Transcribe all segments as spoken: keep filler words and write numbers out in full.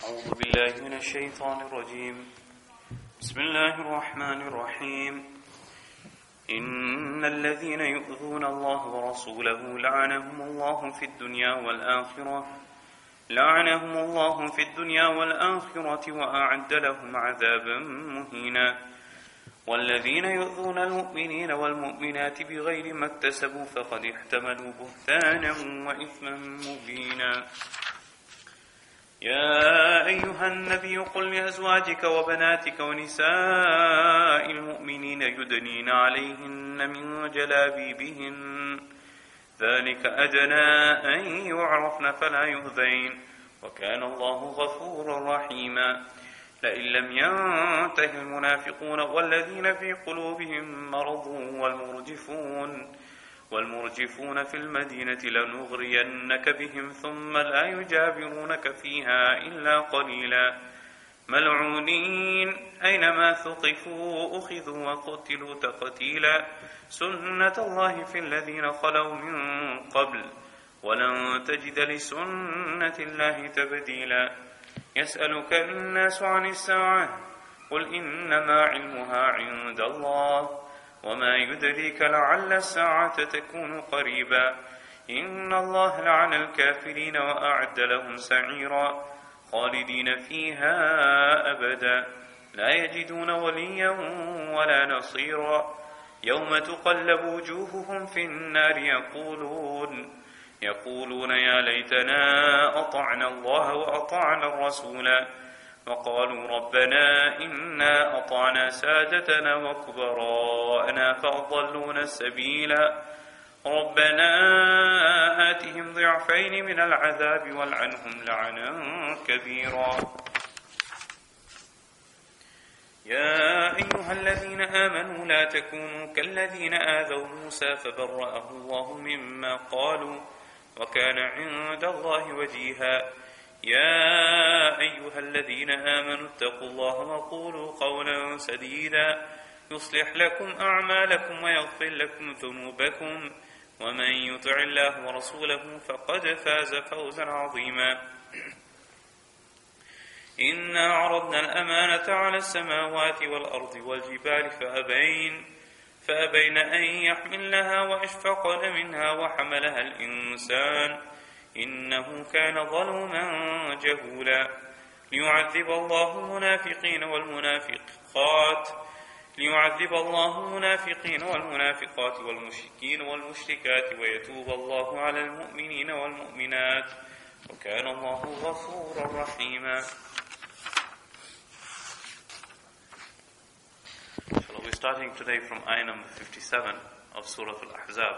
أعوذ بالله من الشيطان الرجيم. بسم الله الرحمن الرحيم. إن الذين يؤذون الله ورسوله لعنهم الله في الدنيا والآخرة لعنهم الله في الدنيا والآخرة وأعد لهم عذابا مهينا. والذين يؤذون المؤمنين والمؤمنات بغير ما اكتسبوا فقد احتملوا بهتانا وإثما مبينا. يا أيها النبي قل لأزواجك وبناتك ونساء المؤمنين يدنين عليهن من جلابيبهن ذلك أدنى أن يعرفن فلا يؤذين وكان الله غفورا رحيما. لئن لم ينته المنافقون والذين في قلوبهم مرض والمرجفون والمرجفون في المدينة لنغرينك بهم ثم لا يجاورونك فيها إلا قليلا ملعونين أينما ثقفوا أخذوا وقتلوا تقتيلا سنة الله في الذين خلوا من قبل ولن تجد لسنة الله تبديلا. يسألك الناس عن الساعة قل إنما علمها عند الله وما يدريك لعل الساعة تكون قريبا. إن الله لعن الكافرين وأعد لهم سعيرا خالدين فيها أبدا لا يجدون وليا ولا نصيرا. يوم تقلب وجوههم في النار يقولون يقولون يا ليتنا أطعنا الله وأطعنا الرسولا وقالوا ربنا إنا أطعنا سادتنا وكبراءنا فأضلونا السبيلا ربنا آتهم ضعفين من العذاب والعنهم لعنا كبيرا. يا أيها الذين آمنوا لا تكونوا كالذين آذوا موسى فبرأه الله مما قالوا وكان عند الله وجيها. يا أيها الذين آمنوا اتقوا الله وقولوا قولا سديدا يصلح لكم أعمالكم ويغفر لكم ذنوبكم ومن يطع الله ورسوله فقد فاز فوزا عظيما. إنا عرضنا الأمانة على السماوات والأرض والجبال فأبين فأبين أن يحملنها وأشفقن منها وحملها الإنسان إنه كان ظلوما جهولا. ليعذب الله المنافقين والمنافقات ليعذب الله المنافقين والمنافقات والمشركين والمشركات ويتوب الله على المؤمنين والمؤمنات وكان الله غفورا رحيما. So we're starting today from ayah number fifty-seven of Surah Al-Ahzab.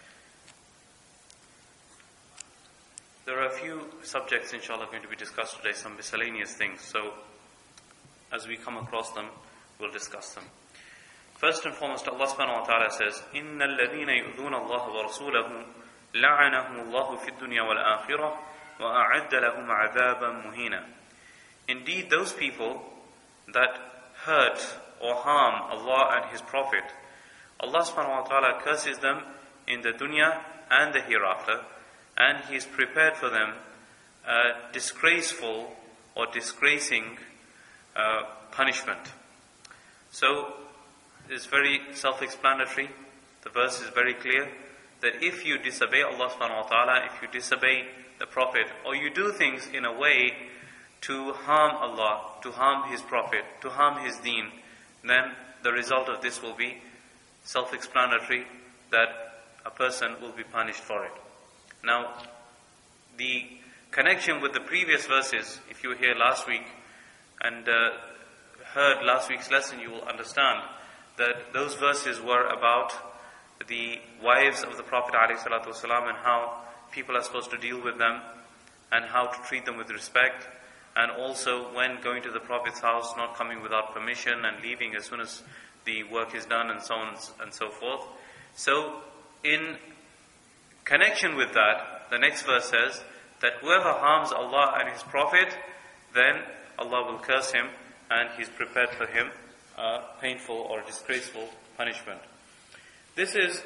There are a few subjects, inshallah, going to be discussed today, some miscellaneous things. So, as we come across them, we'll discuss them. First and foremost, Allah subhanahu wa ta'ala says, إِنَّ الَّذِينَ يُؤْذُونَ اللَّهَ وَرَسُولَهُ لَعَنَهُمُ اللَّهُ فِي الدُّنْيَا وَالْآخِرَةِ وَأَعَدَّ لَهُمْ عَذَابًا مُهِينًا. Indeed, those people that hurt or harm Allah and His Prophet, Allah subhanahu wa ta'ala curses them in the dunya and the hereafter, and He is prepared for them a disgraceful or disgracing uh, punishment. So, it's very self-explanatory. The verse is very clear that if you disobey Allah subhanahu wa ta'ala, if you disobey the Prophet, or you do things in a way to harm Allah, to harm His Prophet, to harm His deen, then the result of this will be self-explanatory, that a person will be punished for it. Now, the connection with the previous verses, if you were here last week and uh, heard last week's lesson, you will understand that those verses were about the wives of the Prophet ﷺ and how people are supposed to deal with them and how to treat them with respect, and also when going to the Prophet's house, not coming without permission and leaving as soon as the work is done, and so on and so forth. So, in connection with that, the next verse says that whoever harms Allah and His Prophet, then Allah will curse him and He's prepared for him a painful or disgraceful punishment. This is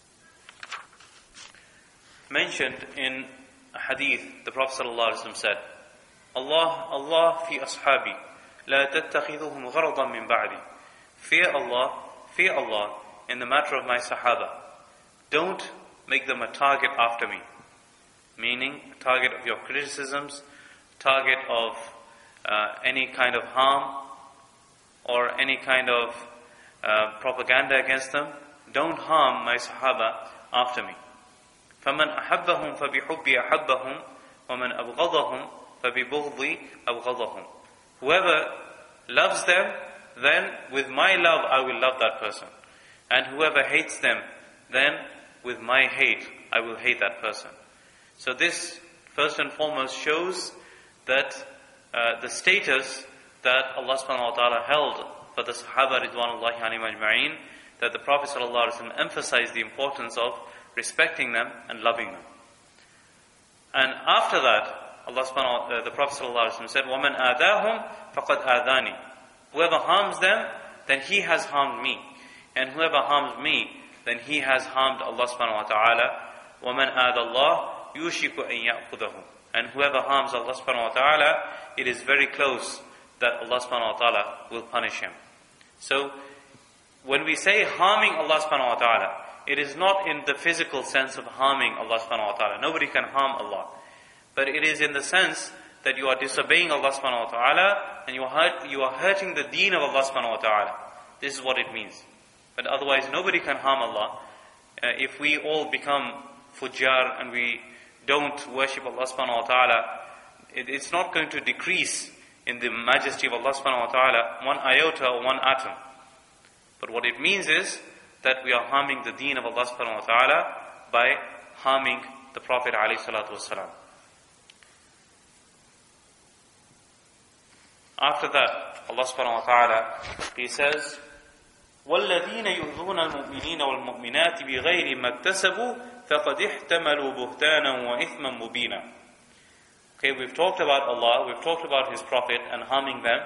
mentioned in a hadith. The Prophet ﷺ said, Allah, Allah fi ashabi, la tattakhiduhum gharadan min ba'di. Fear Allah, fear Allah in the matter of my Sahaba. Don't make them a target after me. Meaning, a target of your criticisms, target of uh, any kind of harm, or any kind of uh, propaganda against them. Don't harm my Sahaba after me. فَمَنْ أَحَبَّهُمْ فَبِحُبِّي أَحَبَّهُمْ وَمَنْ أَبْغَضَهُمْ فَبِبُغْضِي أَبْغَضَهُمْ. Whoever loves them, then with my love I will love that person. And whoever hates them, then with my hate I will hate that person. So this, first and foremost, shows that uh, the status that Allah subhanahu wa ta'ala held for the Sahaba Ridwanullahi alayhim ajma'in, that the Prophet sallallahu alaihi wasallam emphasized the importance of respecting them and loving them. And after that, Allah subhanahu wa ta'ala, uh, the Prophet sallallahu alaihi wasallam said, وَمَنْ آذَاهُمْ فَقَدْ آذَانِي. Whoever harms them, then he has harmed me. And whoever harms me, then he has harmed Allah subhanahu wa ta'ala. وَمَنْ آذَى اللَّهُ يُوشِكُ أَنْ يَأْخُذَهُ. And whoever harms Allah subhanahu wa ta'ala, it is very close that Allah subhanahu wa ta'ala will punish him. So, when we say harming Allah subhanahu wa ta'ala, it is not in the physical sense of harming Allah subhanahu wa ta'ala. Nobody can harm Allah. But it is in the sense that you are disobeying Allah subhanahu wa ta'ala and you are, hurt, you are hurting the deen of Allah subhanahu wa ta'ala. This is what it means. But otherwise nobody can harm Allah. Uh, if we all become fujjar and we don't worship Allah subhanahu wa ta'ala, it, it's not going to decrease in the majesty of Allah subhanahu wa ta'ala one iota or one atom. But what it means is that we are harming the deen of Allah subhanahu wa ta'ala by harming the Prophet alayhi salatu wasalam. After that, Allah subhanahu wa ta'ala, He says, وَالَّذِينَ يُؤْذُونَ الْمُؤْمِنِينَ وَالْمُؤْمِنَاتِ بِغَيْرِ مَا اكْتَسَبُوا فَقَدْ احْتَمَلُوا بُهْتَانًا وَإِثْمًا مُبِينًا. Okay, we've talked about Allah, we've talked about His Prophet and harming them.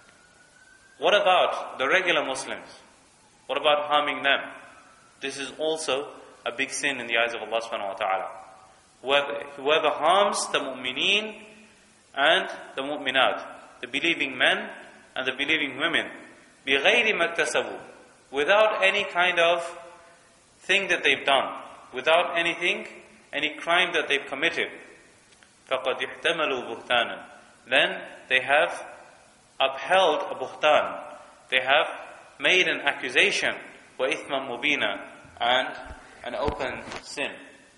What about the regular Muslims? What about harming them? This is also a big sin in the eyes of Allah subhanahu wa ta'ala. Whoever, whoever harms the mu'mineen and the mu'minat, the believing men and the believing women, بِغَيْرِ مَكْتَسَبُوا, without any kind of thing that they've done, without anything, any crime that they've committed, فَقَدْ احْتَمَلُوا بُهْتَانًا, then they have upheld a buhtan, they have made an accusation, وَإِثْمًا مُبِينًا, and an open sin.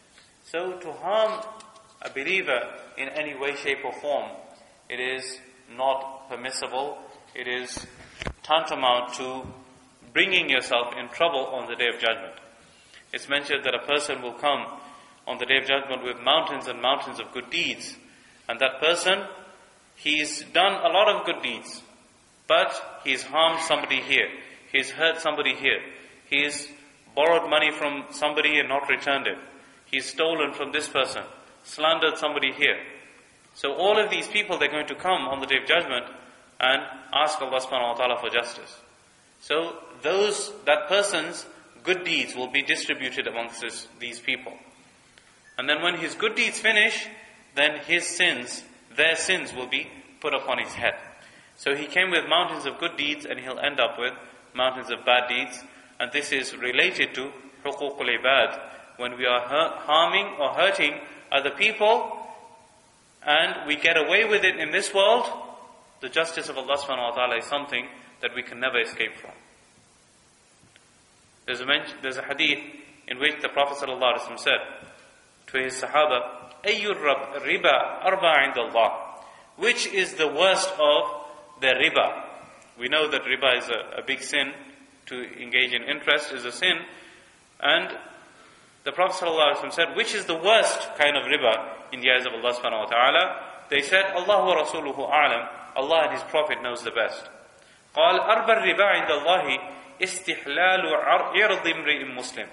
So to harm a believer in any way, shape or form, it is not permissible. It is tantamount to bringing yourself in trouble on the Day of Judgment. It's mentioned that a person will come on the Day of Judgment with mountains and mountains of good deeds. And that person, he's done a lot of good deeds, but he's harmed somebody here. He's hurt somebody here. He's borrowed money from somebody and not returned it. He's stolen from this person, slandered somebody here. So all of these people, they're going to come on the Day of Judgment and ask Allah subhanahu wa ta'ala for justice. So those, that person's good deeds will be distributed amongst this, these people. And then when his good deeds finish, then his sins, their sins will be put upon his head. So he came with mountains of good deeds and he'll end up with mountains of bad deeds. And this is related to huququl ibad, when we are harming or hurting other people and we get away with it in this world, the justice of Allah subhanahu wa ta'ala is something that we can never escape from. There's a, mention, there's a hadith in which the Prophet sallallahu alaihi wasallam said to his Sahaba, Ayyur riba arba inda Allah. Which is the worst of the riba? We know that riba is a, a big sin. To engage in interest is a sin. And the Prophet ﷺ said, which is the worst kind of riba in the eyes of Allah subhanahu wa ta'ala? They said, Allah wa rasuluhu a'lam. Allah and His Prophet knows the best. قال أربى الربا عند الله استحلال عرض امرئ مسلم.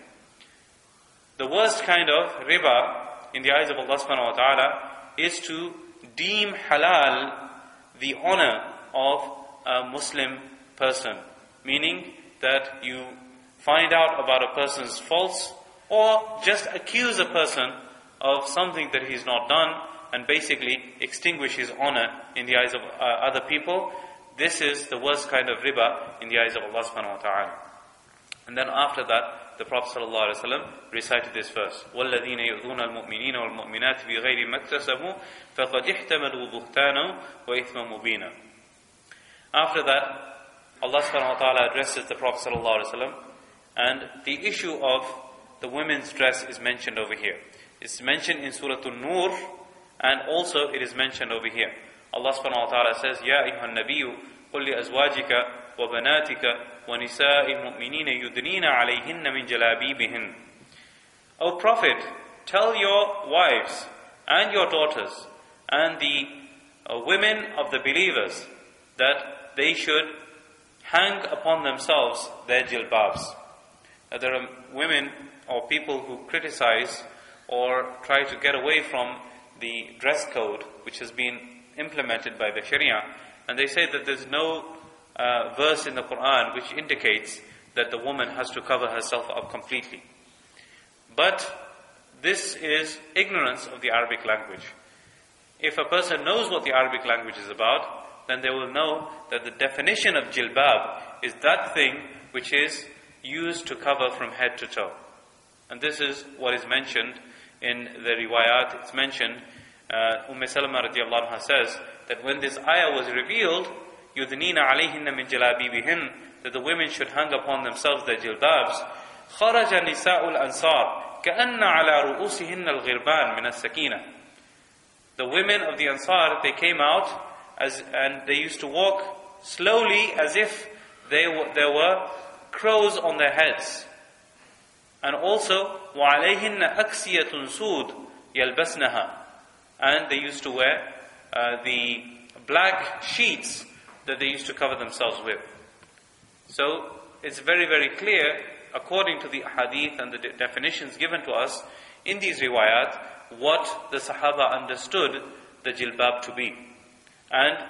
The worst kind of riba in the eyes of Allah subhanahu wa ta'ala is to deem halal the honor of a Muslim person. Meaning that you find out about a person's faults or just accuse a person of something that he's not done and basically extinguish his honor in the eyes of uh, other people, this is the worst kind of riba in the eyes of Allah subhanahu wa ta'ala. And then after that, the Prophet sallallahu alaihi wasallam recited this verse: وَالَّذِينَ يُؤْذُونَ الْمُؤْمِنِينَ وَالْمُؤْمِنَاتِ بِغَيْرِ مَا اكْتَسَبُوا فَقَدِ احْتَمَلُوا بُهْتَانًا وَإِثْمًا مُبِينًا. After that, Allah subhanahu wa ta'ala addresses the Prophet sallallahu alaihi wasallam, and the issue of the women's dress is mentioned over here. It's mentioned in Surah An-Nur, and also it is mentioned over here. Allah subhanahu wa ta'ala says, يَا أَيُّهَا النَّبِيُّ قُلْ لِأَزْوَاجِكَ وَبَنَاتِكَ وَنِسَاءِ الْمُؤْمِنِينَ يُدْنِينَ عَلَيْهِنَّ مِنْ جَلَابِيبِهِنَّ. O Prophet, tell your wives and your daughters and the uh, women of the believers that they should hang upon themselves their jilbabs. Now, there are women or people who criticize or try to get away from the dress code which has been implemented by the Sharia, and they say that there's no uh, verse in the Quran which indicates that the woman has to cover herself up completely. But this is ignorance of the Arabic language. If a person knows what the Arabic language is about, then they will know that the definition of jilbab is that thing which is used to cover from head to toe. And this is what is mentioned in the riwayat. It's mentioned, uh, Umm Salama radiallahu anha says, that when this ayah was revealed, يُذْنِينَ عَلَيْهِنَّ مِنْ جَلَابِيبِهِنَّ, that the women should hang upon themselves their jilbabs, خَرَجَ نِسَاءُ الْأَنصَارِ كَأَنَّ عَلَى رُؤُوسِهِنَّ الْغِرْبَانِ مِنَ السَّكِينَةِ. The women of the Ansar, they came out as, and they used to walk slowly as if they were, there were crows on their heads. And also, وَعَلَيْهِنَّ أَكْسِيَةٌ سُودٌ يَلْبَسْنَهَا, and they used to wear uh, the black sheets that they used to cover themselves with. So, it's very, very clear, according to the hadith and the de- definitions given to us in these riwayat, what the Sahaba understood the jilbab to be. And,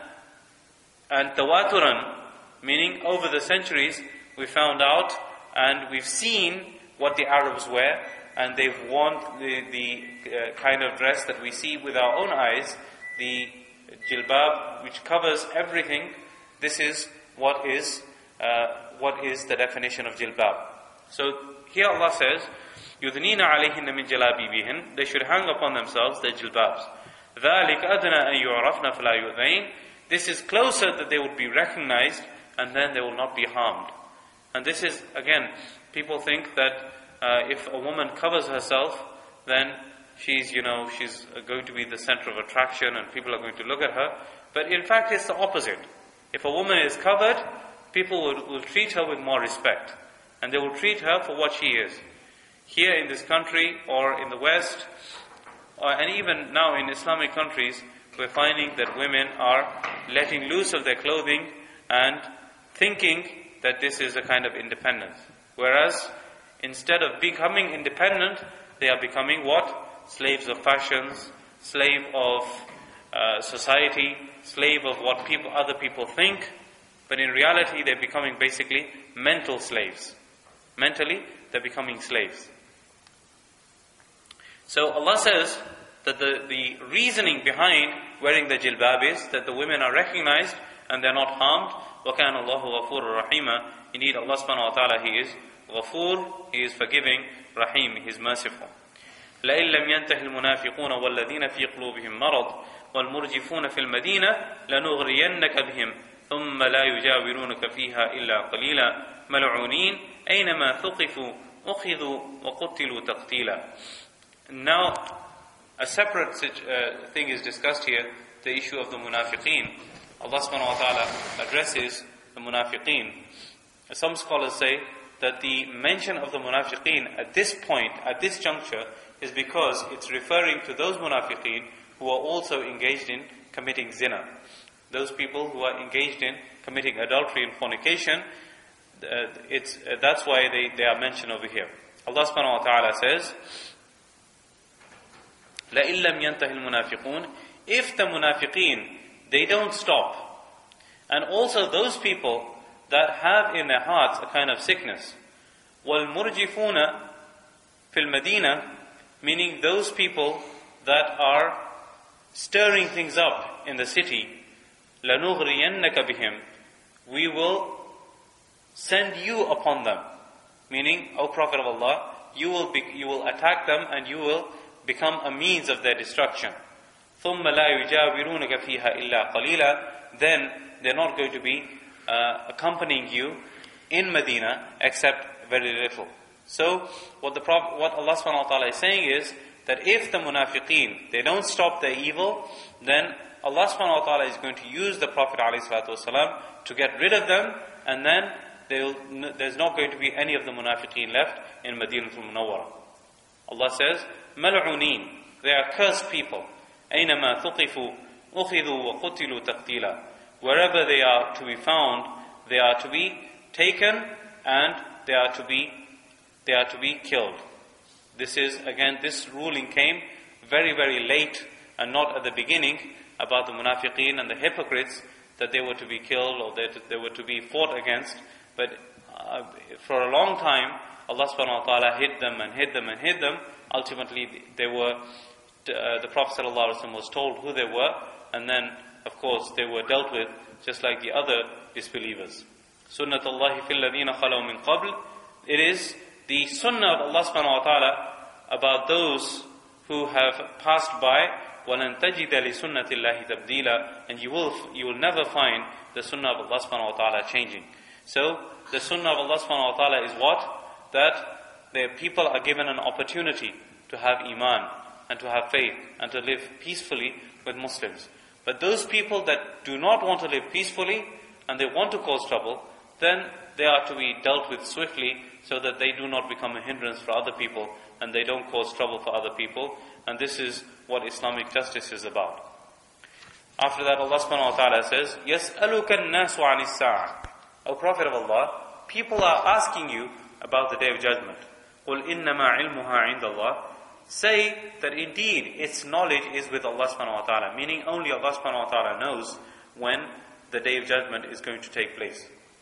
and tawaturan, meaning over the centuries, we found out and we've seen what the Arabs wear, and they've worn the, the uh, kind of dress that we see with our own eyes, the jilbab, which covers everything. This is what is uh, what is the definition of jilbab. So here Allah says, يُذْنِينَ عَلَيْهِنَّ مِنْ جَلَابِيبِهِنَّ, they should hang upon themselves their jilbabs. ذَلِكَ أَدْنَى أَن يُعْرَفْنَ فَلَا يُؤْذَيْنَ. This is closer that they would be recognized, and then they will not be harmed. And this is, again, people think that uh, if a woman covers herself, then she's, you know, she's going to be the center of attraction and people are going to look at her. But in fact, it's the opposite. If a woman is covered, people will, will treat her with more respect. And they will treat her for what she is. Here in this country or in the West, or, and even now in Islamic countries, we're finding that women are letting loose of their clothing and thinking that this is a kind of independence. Whereas, instead of becoming independent, they are becoming what? Slaves of fashions, slave of uh, society, slave of what people, other people think. But in reality, they're becoming basically mental slaves. Mentally, they're becoming slaves. So Allah says that the, the reasoning behind wearing the jilbab is that the women are recognized and they're not harmed. وَكَانَ اللَّهُ غَفُورٌ رَحِيمًا. Indeed, Allah subhanahu wa ta'ala, He is Ghafoor, He is forgiving, Rahim, He is merciful. لَإِن لَمْ يَنْتَهِ الْمُنَافِقُونَ وَالَّذِينَ فِي قُلُوبِهِمْ مَرَضٌ وَالْمُرْجِفُونَ فِي الْمَدِينَةِ لَنُغْرِيَنَّكَ بِهِمْ ثُمَّ لَا يُجَاوِرُونَكَ فِيهَا إِلَّا قَلِيلًا مَلْعُونِينَ أَيْنَمَا ثُقِفُوا أُخِذُوا وَقُتِّلُوا تَقْتِيلًا. Now, a separate uh, thing is discussed here, the issue of the munafiqeen. Allah subhanahu wa ta'ala addresses the munafiqeen. Some scholars say that the mention of the munafiqeen at this point, at this juncture, is because it's referring to those munafiqeen who are also engaged in committing zina. Those people who are engaged in committing adultery and fornication, uh, it's, uh, that's why they, they are mentioned over here. Allah subhanahu wa ta'ala says, لَإِن لَمْ يَنْتَهِ الْمُنَافِقُونَ. If the munafiqeen, they don't stop, and also those people that have in their hearts a kind of sickness, وَالْمُرْجِفُونَ فِي الْمَدِينَةِ, meaning those people that are stirring things up in the city, لَنُغْرِيَنَّكَ بِهِمْ, we will send you upon them. Meaning, O Prophet of Allah, you will be, you will attack them and you will become a means of their destruction. ثُمَّ لَا يُجَاوِرُونَكَ فِيهَا إِلَّا قَلِيلًا, then they're not going to be uh, accompanying you in Medina except very little. So, what the Prophet, what Allah subhanahu wa ta'ala is saying is that if the munafiqeen, they don't stop their evil, then Allah subhanahu wa ta'ala is going to use the Prophet ﷺ to get rid of them, and then there's not going to be any of the munafiqeen left in Madinatul Munawwara. Allah says, مَلْعُونِينَ, they are cursed people. أَيْنَمَا ثُقِفُوا أُخِذُوا وَقُتِلُوا تَقْتِيلًا, wherever they are to be found, they are to be taken and they are to be they are to be killed. This is, again, this ruling came very, very late and not at the beginning about the munafiqeen and the hypocrites, that they were to be killed or that they were to be fought against. But uh, for a long time, Allah subhanahu wa ta'ala hid them and hid them and hid them. Ultimately, they were, uh, the Prophet sallallahu alaihi wasallam was told who they were, and then, of course, they were dealt with just like the other disbelievers. Sunnatullahi fil ladina khalaw min qabl. It is the sunnah of Allah subhanahu wa ta'ala about those who have passed by. وَلَن تَجِدَ لِسُنَّةِ اللَّهِ تَبْدِيلًا, and you will you will never find the sunnah of Allah subhanahu wa ta'ala changing. So, the sunnah of Allah subhanahu wa ta'ala is what? That the people are given an opportunity to have iman and to have faith and to live peacefully with Muslims. But those people that do not want to live peacefully and they want to cause trouble, then they are to be dealt with swiftly so that they do not become a hindrance for other people and they don't cause trouble for other people. And this is what Islamic justice is about. After that, Allah subhanahu wa ta'ala says, يَسْأَلُكَ النَّاسُ عَنِ السَّاعَةِ, O Prophet of Allah, people are asking you about the Day of Judgment. قُلْ إِنَّمَا عِلْمُهَا عِنْدَ اللَّهِ, say that indeed its knowledge is with Allah subhanahu wa ta'ala, meaning only Allah subhanahu wa ta'ala knows when the Day of Judgment is going to take place.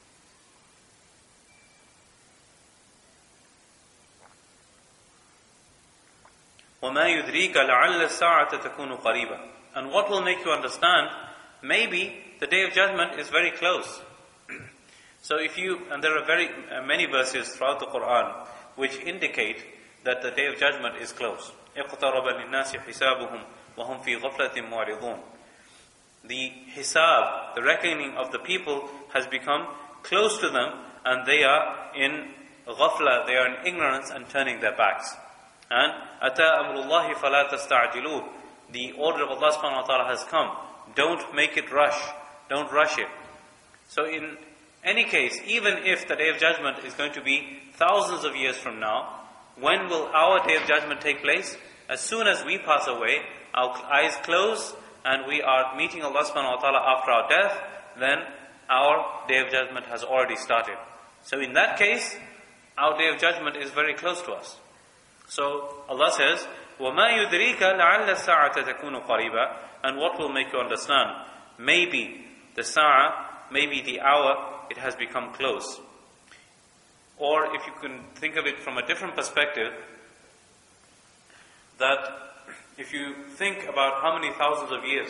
وَمَا يُدْرِيكَ لَعَلَّ السَّاعَةَ تَكُونُ قَرِيبًا, and what will make you understand, maybe the Day of Judgment is very close. So if you, and there are very uh, many verses throughout the Quran which indicate that the Day of Judgment is close. اقترب للناس حسابهم وهم في غفلة معرضون. The hisab, the reckoning of the people has become close to them and they are in ghafla, they are in ignorance and turning their backs. And أَتَى أَمْرُ اللَّهِ فَلَا تَسْتَعْجِلُوهُ, the order of Allah subhanahu wa ta'ala has come. Don't make it rush. Don't rush it. So in any case, even if the Day of Judgment is going to be thousands of years from now, when will our Day of Judgment take place? As soon as we pass away, our eyes close, and we are meeting Allah subhanahu wa ta'ala after our death, then our Day of Judgment has already started. So in that case, our Day of Judgment is very close to us. So Allah says, وَمَا يُدْرِيكَ لَعَلَّ السَّاعَةَ تَكُونُ قَرِيبًا, and what will make you understand? Maybe the sa'a, maybe the hour, it has become close. Or if you can think of it from a different perspective, that if you think about how many thousands of years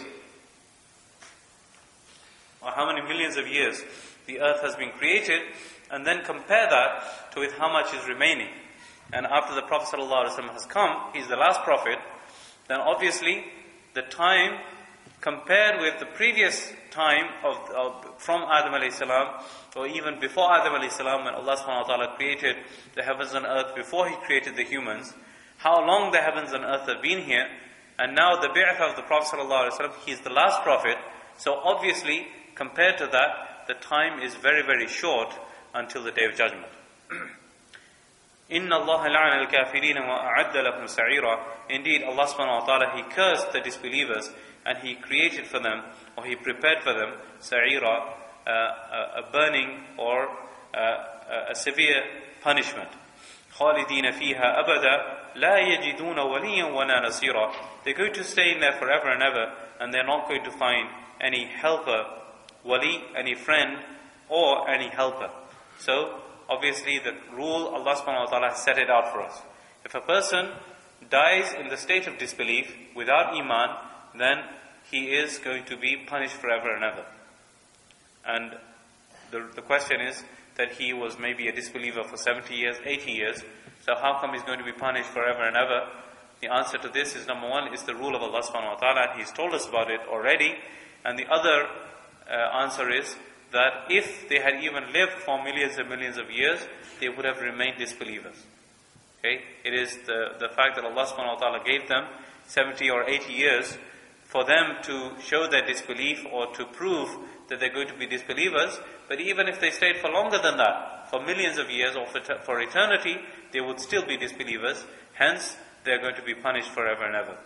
or how many millions of years the earth has been created, and then compare that to with how much is remaining. And after the Prophet ﷺ has come, he's the last prophet, then obviously the time compared with the previous time of, of from Adam alayhi salam, or even before Adam alayhi salam, when Allah subhanahu wa ta'ala created the heavens and earth, before He created the humans, how long the heavens and earth have been here, and now the bi'ath of the Prophet sallallahu alaihi wasallam, he is the last prophet, so obviously, compared to that, the time is very, very short until the Day of Judgment. إِنَّ اللَّهَ لَعَنَ الْكَافِرِينَ وَأَعَدَّ لَهُمْ سَعِيرًا, indeed, Allah subhanahu wa ta'ala, He cursed the disbelievers, and He created for them, or He prepared for them, sa'ira, uh, a, a burning or uh, a severe punishment. خَالِدِينَ فِيهَا أَبَدًا لَا يَجِدُونَ وَلِيًّا وَلَا نَصِيرًا. They're going to stay in there forever and ever, and they're not going to find any helper, wali, any friend, or any helper. So, obviously the rule, Allah subhanahu wa ta'ala has set it out for us. If a person dies in the state of disbelief, without iman, then he is going to be punished forever and ever. And the, the question is that he was maybe a disbeliever for seventy years, eighty years, so how come he's going to be punished forever and ever? The answer to this is, number one, is the rule of Allah subhanahu wa ta'ala, and He's told us about it already. And the other uh, answer is that if they had even lived for millions and millions of years, they would have remained disbelievers. Okay? It is the, the fact that Allah subhanahu wa ta'ala gave them seventy or eighty years for them to show their disbelief or to prove that they're going to be disbelievers. But even if they stayed for longer than that, for millions of years or for, for eternity, they would still be disbelievers. Hence, they're going to be punished forever and ever.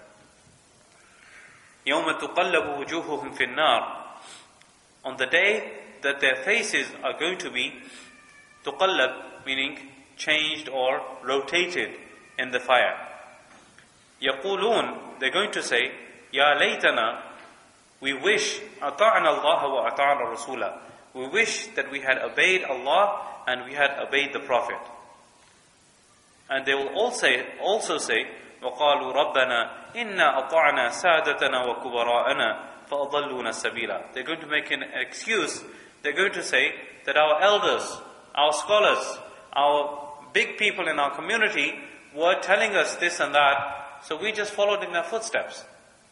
يَوْمَ تُقَلَّبُ وُجُوهُهُمْ فِي النَّارِ. On the day that their faces are going to be tuqallab, meaning changed or rotated in the fire. يَقُولُونَ, they're going to say, يَا لَيْتَنَا, we wish, أَطَعْنَا اللَّهَ وَأَطَعْنَا الرَّسُولَ, we wish that we had obeyed Allah and we had obeyed the Prophet. And they will also, also say, وَقَالُوا رَبَّنَا إِنَّا أَطَعْنَا سَادَتَنَا وَكُبَرَاءَنَا فَأَضَلُّونَ السَّبِيلَ. They're going to make an excuse. They're going to say that our elders, our scholars, our big people in our community were telling us this and that, so we just followed in their footsteps.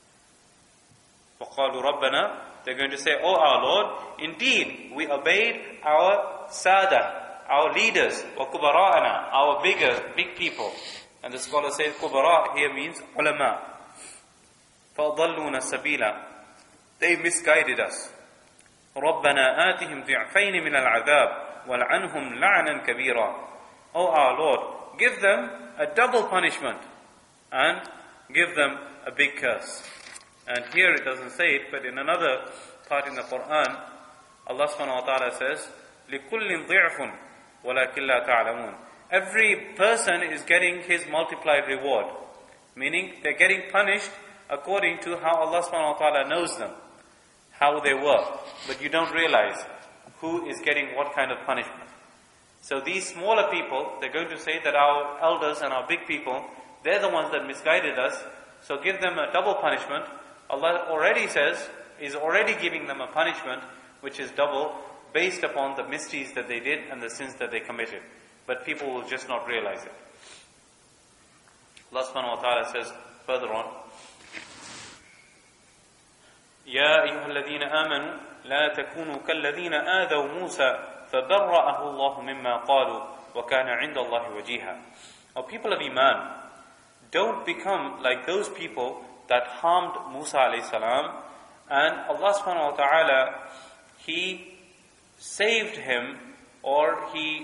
وَقَالُوا رَبَّنَا, they're going to say, oh our Lord, indeed we obeyed our sada, our leaders, وَكُبَرَاءَنَا, our bigger, big people. And the scholar says kubara here means ulama. فَأَضَلُّونَ السَّبِيلَ, they misguided us. رَبَّنَا آتِهِمْ ضِعْفَيْنِ مِنَ الْعَذَابِ وَالْعَنْهُمْ لَعْنًا كَبِيرًا. O our Lord, give them a double punishment and give them a big curse. And here it doesn't say it, but in another part in the Quran, Allah subhanahu wa ta'ala says, لِكُلٍّ ضِعْفٌ وَلَكِنْ لَا تَعْلَمُونَ. Every person is getting his multiplied reward. Meaning, they're getting punished according to how Allah subhanahu wa ta'ala knows them, how they were. But you don't realize who is getting what kind of punishment. So these smaller people, they're going to say that our elders and our big people, they're the ones that misguided us, so give them a double punishment. Allah already says, is already giving them a punishment which is double, based upon the misdeeds that they did and the sins that they committed. But people will just not realize it. Allah subhanahu wa ta'ala says further on, يَا أَيُّهَا الَّذِينَ آمَنُوا لَا تَكُونُوا كَالَّذِينَ آذَوْا مُوسَى فَبَرَّأَهُ اللَّهُ مِمَّا قَالُوا وَكَانَ عِنْدَ اللَّهِ وَجِيهًا. O people of Iman, don't become like those people that harmed Musa alayhi salam, and Allah subhanahu wa ta'ala, He saved him, or He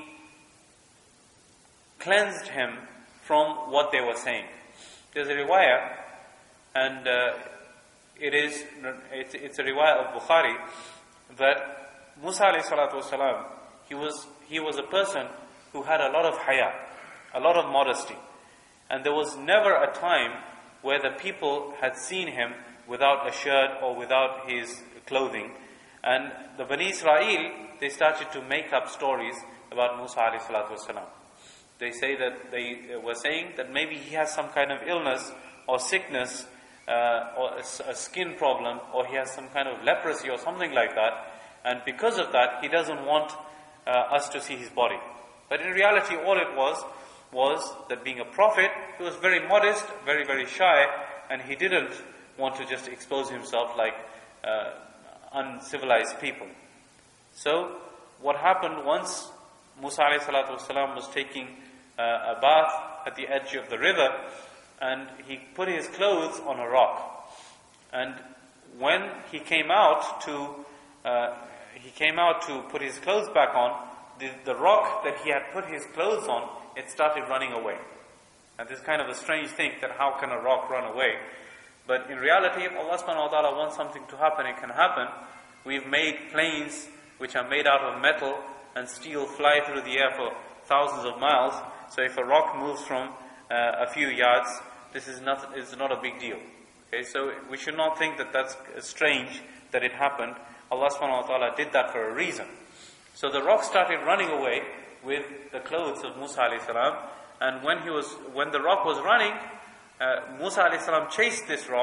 cleansed him from what they were saying. There's a riwayah, and uh, it is it's, it's a riwayah of Bukhari, that Musa alayhi salatu wasalam, he was he was a person who had a lot of haya, a lot of modesty, and there was never a time where the people had seen him without a shirt or without his clothing. And the Bani Israel, they started to make up stories about Musa alayhi salatu wasalam. They say that they were saying that maybe he has some kind of illness or sickness, uh, or a, a skin problem, or he has some kind of leprosy or something like that, and because of that he doesn't want uh, us to see his body. But in reality all it was was that being a prophet, he was very modest, very very shy, and he didn't want to just expose himself like uh, uncivilized people. So what happened once Musa alayhi salatu wasalam was taking uh, a bath at the edge of the river, and he put his clothes on a rock. And when he came out to uh, he came out to put his clothes back on, the, the rock that he had put his clothes on, it started running away. And this is kind of a strange thing, that how can a rock run away? But in reality, if Allah subhanahu wa ta'ala wants something to happen, it can happen. We've made planes which are made out of metal and steel fly through the air for thousands of miles. So if a rock moves from uh, a few yards, this is not, is not a big deal. Okay, so we should not think that that's strange that it happened. Allah subhanahu wa ta'ala did that for a reason. So the rock started running away with the clothes of Musa alayhi salam, and when he was, when the rock was running, uh, Musa alayhi salam chased this rock,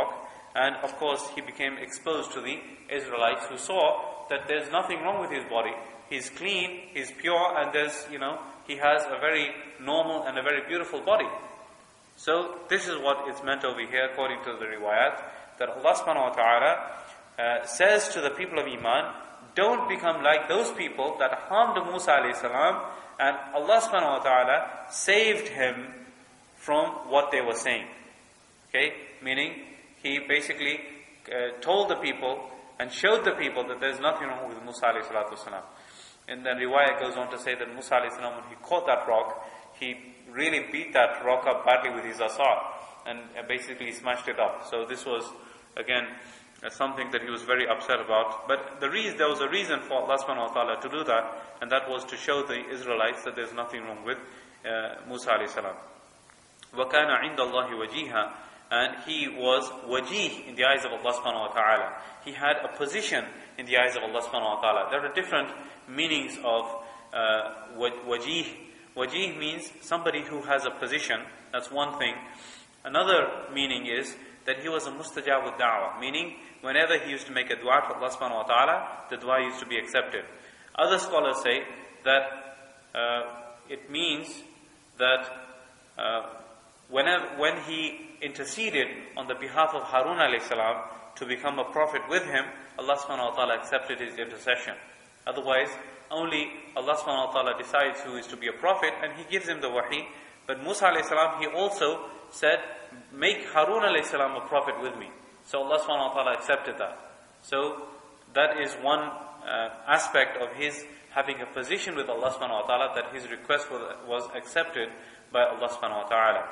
And of course, he became exposed to the Israelites who saw that there's nothing wrong with his body. He's clean, he's pure, and there's, you know, he has a very normal and a very beautiful body. So this is what is meant over here according to the riwayat, that Allah subhanahu wa ta'ala uh, says to the people of Iman, don't become like those people that harmed Musa alayhi salam, and Allah subhanahu wa ta'ala saved him from what they were saying. Okay? Meaning, he basically uh, told the people and showed the people that there's nothing wrong with Musa alayhi salatu wasalam. And then riwayah goes on to say that Musa alayhi salam, when he caught that rock, he really beat that rock up badly with his asar and basically smashed it up. So this was, again, uh, something that he was very upset about. But the reason, there was a reason for Allah subhanahu wa ta'ala to do that, and that was to show the Israelites that there's nothing wrong with uh, Musa alayhi salam. وَكَانَ عِنْدَ اللَّهِ وَجِيهًا, and he was wajih in the eyes of Allah subhanahu wa ta'ala. He had a position in the eyes of Allah subhanahu wa ta'ala. There are different meanings of uh, wajih. Wajih means somebody who has a position. That's one thing. Another meaning is that he was a mustajab da'wah, meaning whenever he used to make a dua to Allah subhanahu wa ta'ala, the dua used to be accepted. Other scholars say that uh, it means that uh, whenever when he interceded on the behalf of Harun alayhi salam to become a prophet with him, Allah subhanahu wa ta'ala accepted his intercession. Otherwise, only Allah subhanahu wa ta'ala decides who is to be a prophet, and he gives him the wahi. But Musa alayhi salam, he also said, make Harun alayhi salam a prophet with me. So Allah subhanahu wa ta'ala accepted that. So that is one uh, aspect of his having a position with Allah subhanahu wa ta'ala, that his request was, was accepted by Allah subhanahu wa ta'ala.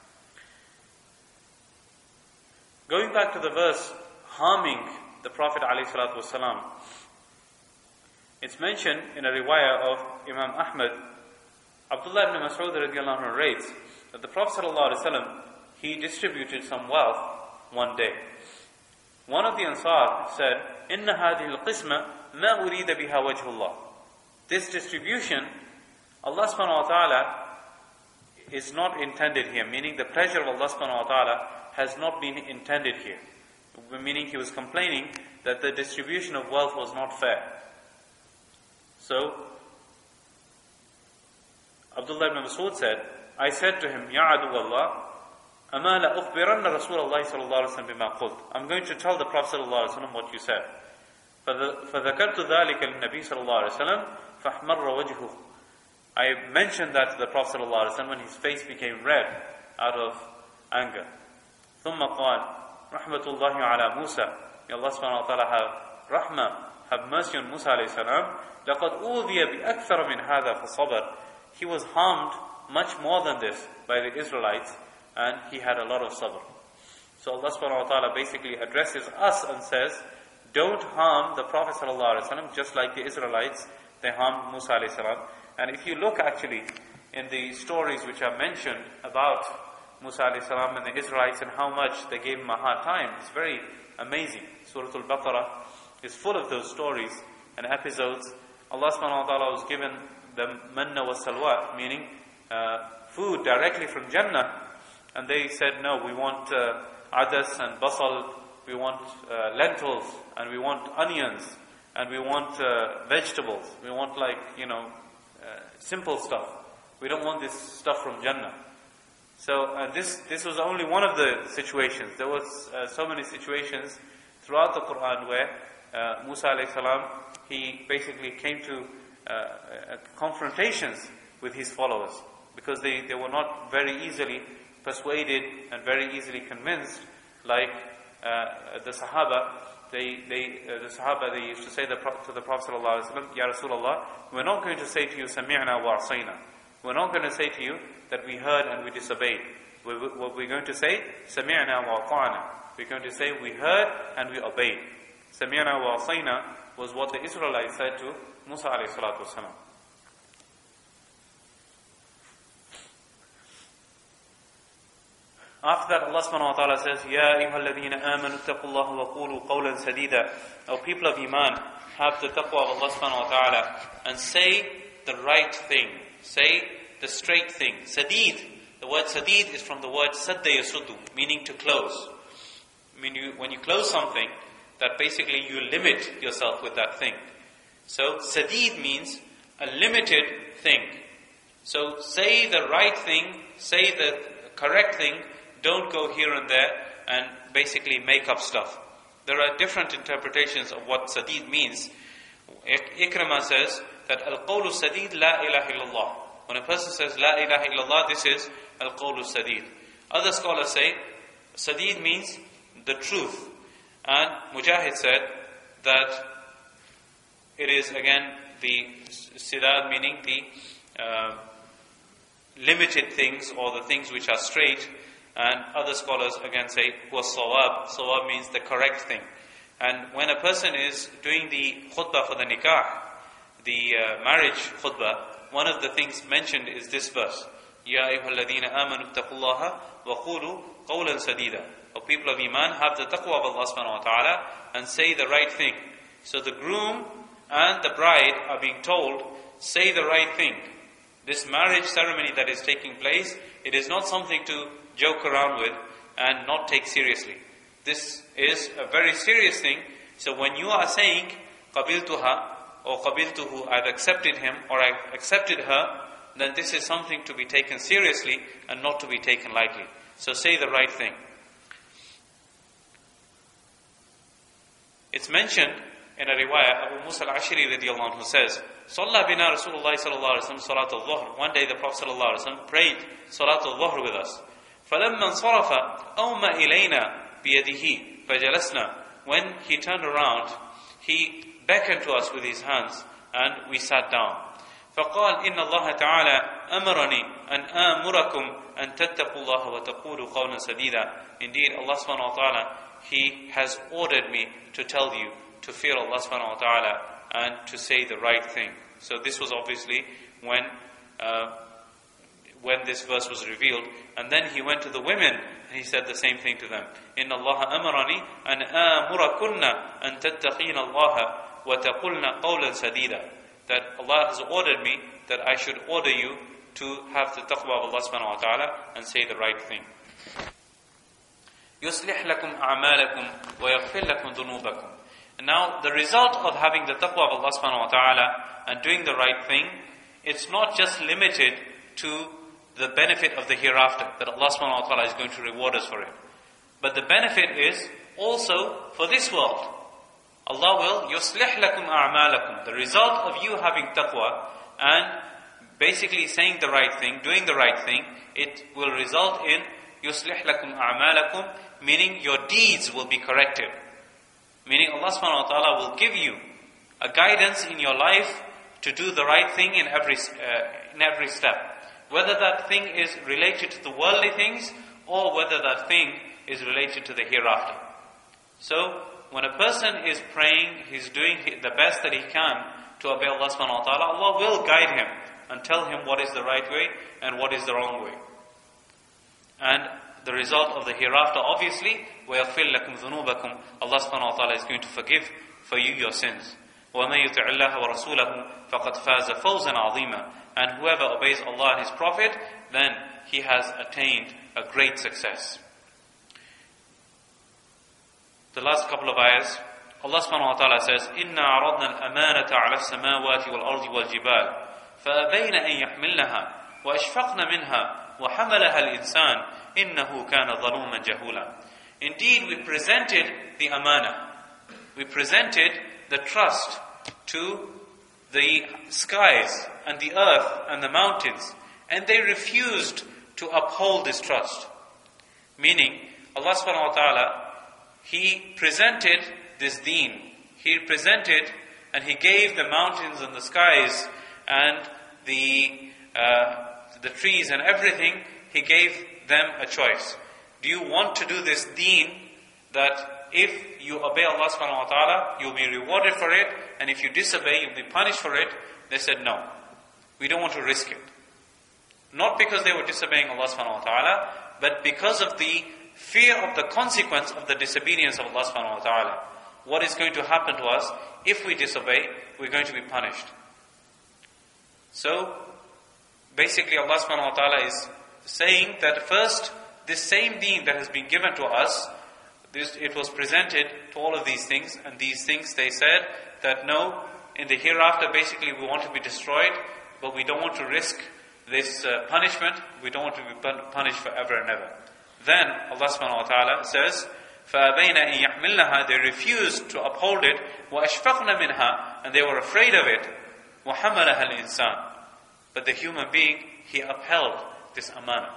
Going back to the verse harming the Prophet alayhi salatu wasalam, it's mentioned in a riwayah of Imam Ahmad, Abdullah ibn Mas'ud radiallahu anhu narrates that the Prophet sallallahu alayhi wasallam, he distributed some wealth one day. One of the Ansar said, إِنَّ هَذِهِ الْقِسْمَةِ مَا أُرِيدَ بِهَا وَجْهُ اللَّهِ. This distribution, Allah subhanahu wa ta'ala is not intended here, meaning the pleasure of Allah subhanahu wa ta'ala has not been intended here. Meaning he was complaining that the distribution of wealth was not fair. So, Abdullah ibn Mas'ud said, I said to him, Ya adu Allah, أَمَا لَأُخْبِرَنَّ رَسُولَ اللَّهِ صَلَى اللَّهُ عَلَيْهِ وسلم بِمَا قُلْتُ. I'm going to tell the Prophet sallallahu alaihi wasallam what you said. فَذَكَرْتُ ذَلِكَ لِلنَّبِي صلى الله عليه وسلم فَأَحْمَرَّ وَجْهُهُ. I mentioned that to the Prophet sallallahu alaihi wasallam when his face became red out of anger. ثُمَّ قَالَ رَحْمَةُ اللَّهِ عَلَى مُوسَى. May Allah subhanahu wa ta'ala have rahmah, have mercy on Musa alayhi salam. لَقَدْ أُوذِيَ بِأَكْثَرَ مِنْ هَذَا فَصَبَرَ. He was harmed much more than this by the Israelites, and he had a lot of sabr. So Allah subhanahu wa ta'ala basically addresses us and says, don't harm the Prophet sallallahu alaihi wasallam just like the Israelites, they harmed Musa alayhi salam. And if you look actually in the stories which are mentioned about Musa alayhi salam and the Israelites and how much they gave him a hard time, it's very amazing. Surah Al-Baqarah is full of those stories and episodes. Allah subhanahu wa ta'ala was given the manna wa salwa, meaning uh, food directly from Jannah. And they said, no, we want uh, adas and basal, we want uh, lentils, and we want onions, and we want uh, vegetables. We want like, you know, uh, simple stuff. We don't want this stuff from Jannah. So uh, this this was only one of the situations. There was uh, so many situations throughout the Quran where uh, Musa alayhi salam, he basically came to uh, uh, confrontations with his followers, because they, they were not very easily persuaded and very easily convinced, like uh, the Sahaba. They, they, uh, the Sahaba, they used to say the, to the Prophet sallallahu alaihi wasallam, Ya Rasulullah, we're not going to say to you, Sami'na wa asayna. We're not going to say to you that we heard and we disobeyed. We're, what we're going to say, Sami'na wa ata'na. We're going to say we heard and we obeyed. Sami'na wa asayna was what the Israelites said to Musa alayhi salatu wasalam. After that, Allah subhanahu wa ta'ala says, Ya ayyuhal ladhina amanu taqullaha wa qulu qawlan sadida. O people of Iman, have the taqwa of Allah subhanahu wa ta'ala and say the right thing. Say the straight thing. Sadid. The word sadid is from the word sadda yasuddu, meaning to close. I mean, you, when you close something, that basically you limit yourself with that thing. So, sadid means a limited thing. So, say the right thing, say the correct thing, don't go here and there and basically make up stuff. There are different interpretations of what sadid means. Ikrimah says that al-qawlu sadid la ilaha illallah. When a person says la ilaha illallah, this is al-qawlu sadid. Other scholars say sadid means the truth. And Mujahid said that it is again the sidad, meaning the uh, limited things or the things which are straight. And other scholars again say huwa sawab. Sawab means the correct thing. And when a person is doing the khutbah for the nikah, the uh, marriage khutbah, one of the things mentioned is this verse. Ya ayyuhalladhina amanu ittaqullaha wa qulu qawlan sadida. O people of Iman, have the taqwa of Allah subhanahu wa ta'ala and say the right thing. So the groom and the bride are being told, say the right thing. This marriage ceremony that is taking place, it is not something to joke around with and not take seriously. This is a very serious thing. So when you are saying qabiltuha or qabiltuhu, I've accepted him or I've accepted her, then this is something to be taken seriously and not to be taken lightly. So say the right thing. It's mentioned in a riwayah, Abu Musa al-Ashiri radiallahu anhu says, Salla bina Rasulullah sallallahu alayhi wa sallam salat al-dhuhr. One day the Prophet sallallahu alayhi wa sallam prayed salat al-dhuhr with us. فَلَمَّا انصَرَفَ أَوْمَ إِلَيْنَا بِيَدِهِ فَجَلَسْنَا. When he turned around, he beckoned to us with his hands and we sat down. فَقَالْ إِنَّ اللَّهَ تَعَالَى أَمَرَنِي أَنْ آمُرَكُمْ أَنْ تَتَّقُوا اللَّهَ وَتَقُولُوا قَوْلًا سَدِيدًا. Indeed, Allah subhanahu wa ta'ala, He has ordered me to tell you to fear Allah subhanahu wa ta'ala and to say the right thing. So this was obviously when uh, when this verse was revealed. And then he went to the women and he said the same thing to them. إِنَّ اللَّهَ أَمَرَنِي أَنْ آمُرَكُنَّ أَنْ تَتَّقِينَ اللَّهَ وَتَقُلْنَ قَوْلًا سَدِيدًا. That Allah has ordered me that I should order you to have the taqwa of Allah subhanahu wa ta'ala and say the right thing. يُصْلِحْ لَكُمْ أَعْمَالَكُمْ وَيَغْفِرْ لَكُمْ ذُنُوبَكُمْ. And now the result of having the taqwa of Allah subhanahu wa ta'ala and doing the right thing, it's not just limited to the benefit of the hereafter, that Allah subhanahu wa ta'ala is going to reward us for it. But the benefit is also for this world. Allah will يُصْلِحْ لَكُمْ أَعْمَالَكُمْ. The result of you having taqwa and basically saying the right thing, doing the right thing, it will result in يُصْلِحْ لَكُمْ أَعْمَالَكُمْ, meaning your deeds will be corrected. Meaning Allah subhanahu wa ta'ala will give you a guidance in your life to do the right thing in every uh, in every step. Whether that thing is related to the worldly things or whether that thing is related to the hereafter. So, when a person is praying, he's doing the best that he can to obey Allah subhanahu wa ta'ala, Allah will guide him and tell him what is the right way and what is the wrong way. And the result of the hereafter, obviously, وَيَغْفِرْ لَكُمْ ذُنُوبَكُمْ. Allah subhanahu wa ta'ala is going to forgive for you your sins. وَمَن يُطِعِ اللَّهَ وَرَسُولَهُ فَقَدْ فَازَ فَوْزًا عَظِيمًا. And whoever obeys Allah and His Prophet, then he has attained a great success. The last couple of ayahs, Allah subhanahu wa ta'ala says, إِنَّا عَرَضْنَا الْأَمَانَةَ عَلَى السَّمَاوَاتِ وَالْأَرْضِ وَالْجِبَالِ فَأَبَيْنَ أَن يَحْمِلْنَهَا وَأَشْفَقْنَ مِنْهَا وَحَمَلَهَا الْإِنسَانُ إِنَّهُ كَانَ ظَلُومًا جَهُولًا. Indeed, we presented the amana. We presented the trust to the skies and the earth and the mountains, and they refused to uphold this trust. Meaning, Allah subhanahu wa ta'ala, He presented this deen. He presented and He gave the mountains and the skies and the uh, the trees and everything, He gave them a choice. Do you want to do this deen that if you obey Allah subhanahu wa ta'ala, you'll be rewarded for it, and if you disobey, you'll be punished for it? They said no. We don't want to risk it. Not because they were disobeying Allah subhanahu wa ta'ala, but because of the fear of the consequence of the disobedience of Allah subhanahu wa ta'ala. What is going to happen to us if we disobey? We're going to be punished. So, basically Allah subhanahu wa ta'ala is saying that first, this same deen that has been given to us, this, it was presented to all of these things, and these things they said that no, in the hereafter basically we want to be destroyed, but we don't want to risk this uh, punishment, we don't want to be punished forever and ever. Then Allah subhanahu wa ta'ala says, فَأَبَيْنَ إِن يَحْمِلْنَهَا, they refused to uphold it, وَأَشْفَقْنَ مِنْهَا, and they were afraid of it, وَحَمَلَهَا الْإِنسَانِ, but the human being, he upheld this amana.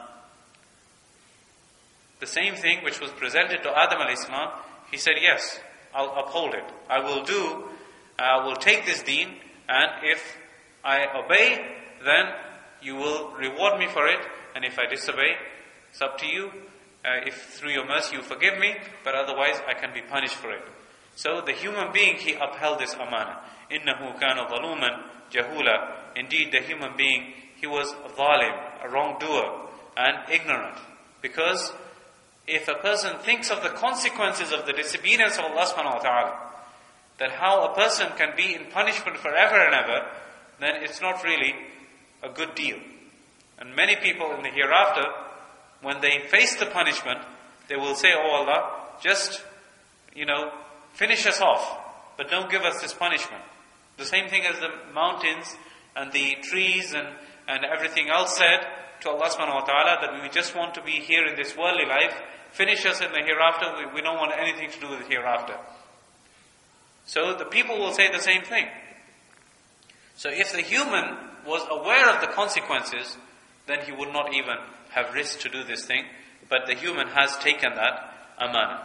The same thing which was presented to Adam alayhi salam, he said, yes, I'll uphold it. I will do, I will take this deen, and if I obey, then you will reward me for it, and if I disobey, it's up to you. Uh, if through your mercy you forgive me, but otherwise I can be punished for it. So the human being, he upheld this amana. إِنَّهُ كَانَ ظَلُومًا جَهُولًا. Indeed, the human being, he was a zalim, a wrongdoer, and ignorant. Because if a person thinks of the consequences of the disobedience of Allah subhanahu wa ta'ala, that how a person can be in punishment forever and ever, then it's not really a good deal. And many people in the hereafter, when they face the punishment, they will say, oh Allah, just, you know, finish us off, but don't give us this punishment. The same thing as the mountains and the trees and, and everything else said to Allah subhanahu wa ta'ala, that we just want to be here in this worldly life, finish us in the hereafter, we, we don't want anything to do with the hereafter. So the people will say the same thing. So if the human was aware of the consequences, then he would not even have risked to do this thing, but the human has taken that amana.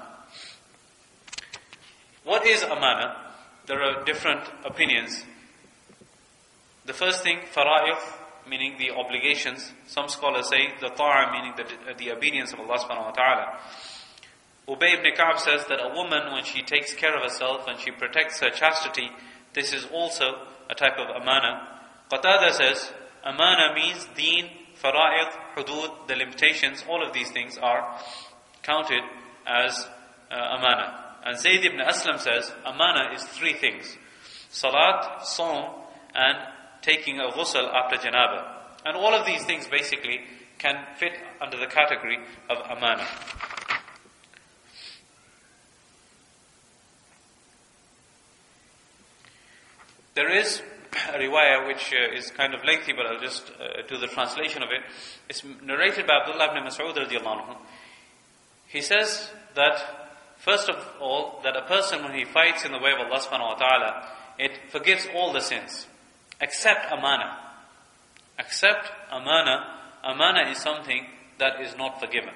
What is amana? There are different opinions. The first thing, fara'id, meaning the obligations. Some scholars say the ta'a, meaning the, the obedience of Allah subhanahu wa ta'ala. Ubay ibn Ka'b says that a woman, when she takes care of herself and she protects her chastity, this is also a type of amana. Qatada says, amana means deen, fara'id, hudud, the limitations, all of these things are counted as uh, amana. And Zayd ibn Aslam says, amana is three things. Salat, Sawm, and taking a ghusl after janaba. And all of these things basically can fit under the category of amana. There is a riwayah which uh, is kind of lengthy, but I'll just uh, do the translation of it. It's narrated by Abdullah ibn Mas'ud radiallahu anhu. He says that, first of all, that a person when he fights in the way of Allah subhanahu wa ta'ala, it forgives all the sins, except amana. Except amana. Amana is something that is not forgiven.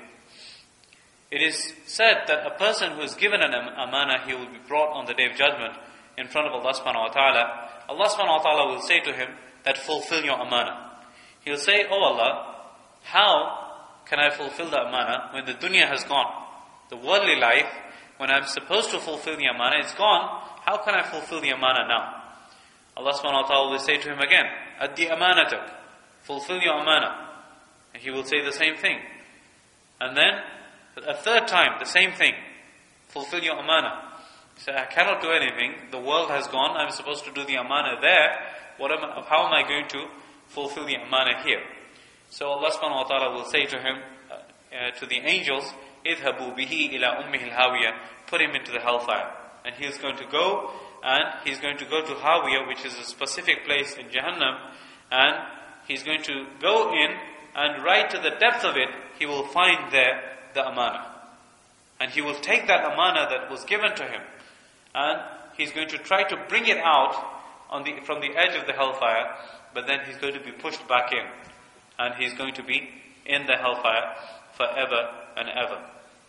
It is said that a person who is given an amana, he will be brought on the day of judgment in front of Allah subhanahu wa ta'ala. Allah subhanahu wa ta'ala will say to him that fulfill your amana. He'll say, oh Allah, how can I fulfill the amana when the dunya has gone? The worldly life, when I'm supposed to fulfill the amana, it's gone. How can I fulfill the amana now? Allah subhanahu wa ta'ala will say to him again, addi amanatak, fulfill your amana. And he will say the same thing. And then, a third time, the same thing, fulfill your amana. He said, I cannot do anything, the world has gone, I'm supposed to do the amana there, what am I, how am I going to fulfill the amana here? So Allah subhanahu wa ta'ala will say to him, uh, uh, to the angels, idhabu bihi ila ummihi al-hawiyah, put him into the hellfire. And he's going to go, and he's going to go to Hawiyah, which is a specific place in Jahannam, and he's going to go in, and right to the depth of it, he will find there the amana. And he will take that amana that was given to him, and he's going to try to bring it out on the, from the edge of the hellfire, but then he's going to be pushed back in, and he's going to be in the hellfire forever and ever.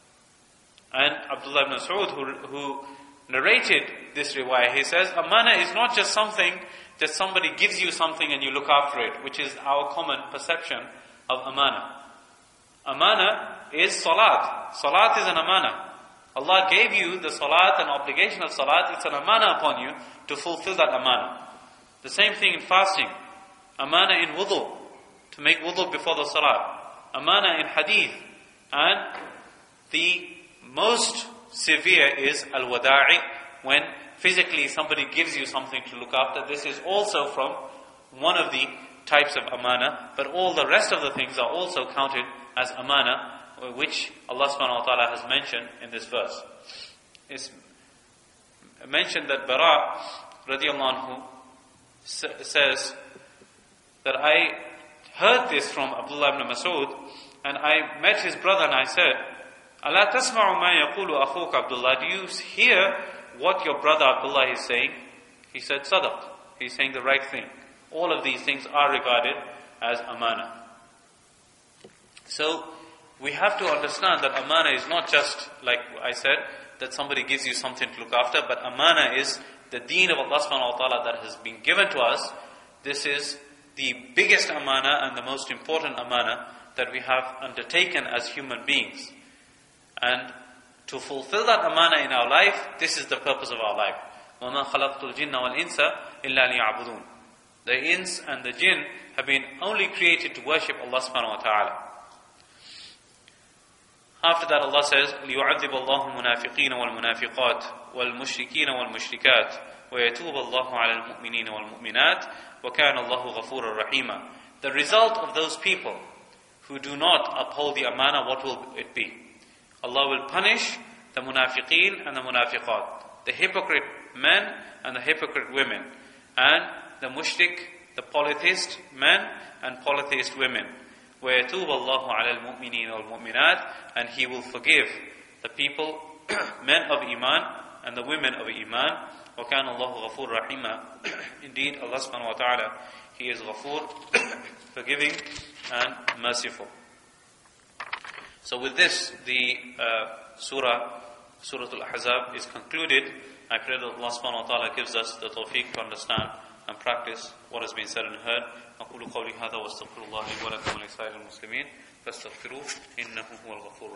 And Abdullah ibn Mas'ud, who, who narrated this riwayah, he says, amana is not just something that somebody gives you something and you look after it, which is our common perception of amana. Amana is salat. Salat is an amana. Allah gave you the salat and obligation of salat. It's an amana upon you to fulfill that amana. The same thing in fasting. Amana in wudu, to make wudu before the salat. Amana in hadith. And the most severe is al-wada'i, when physically somebody gives you something to look after. This is also from one of the types of amana, but all the rest of the things are also counted as amana, which Allah subhanahu wa ta'ala has mentioned in this verse. It's mentioned that Bara radiallahu anhu says that I heard this from Abdullah ibn Mas'ud, and I met his brother and I said, "Ala tasma'u ma yaqulu akhuk Abdullah? Do you hear what your brother Abdullah is saying?" He said, "Sadaq." He's saying the right thing. All of these things are regarded as amana. So we have to understand that amana is not just, like I said, that somebody gives you something to look after, but amana is the deen of Allah subhanahu wa ta'ala that has been given to us. This is the biggest amana and the most important amana that we have undertaken as human beings. And to fulfill that amana in our life, this is the purpose of our life. وَمَا خَلَقْتُ الْجِنَّ وَالْإِنسَ إِلَّا لِيَعْبُدُونَ. The ins and the jinn have been only created to worship Allah subhanahu wa ta'ala. After that Allah says, لِيُعَذِّبَ اللَّهُ الْمُنَافِقِينَ وَالْمُنَافِقَاتِ وَالْمُشْرِكِينَ وَالْمُشْرِكَاتِ وَيَتُوبَ اللَّهُ عَلَى الْمُؤْمِنِينَ وَالْمُؤْمِنَاتِ وَكَانَ اللَّهُ غَفُورًا رَحِيمًا. The result of those people who do not uphold the amana, what will it be? Allah will punish the munafiqeen and the munafiqat, the hypocrite men and the hypocrite women, and the mushrik, the polytheist men and polytheist women. وَيَتُوبَ اللَّهُ عَلَى الْمُؤْمِنِينَ وَالْمُؤْمِنَاتِ. And He will forgive the people, men of Iman and the women of Iman. وَكَانَ اللَّهُ غَفُورًا رَحِيمًا. Indeed, Allah subhanahu wa ta'ala, He is Ghafoor, forgiving and merciful. So with this, the uh, surah, Surah Al-Ahzab is concluded. I pray that Allah subhanahu wa ta'ala gives us the tawfiq to understand and practice what has been said and heard. أقول قولي هذا واستغفر الله لي ولكم ولسائر المسلمين فاستغفروه إنه هو الغفور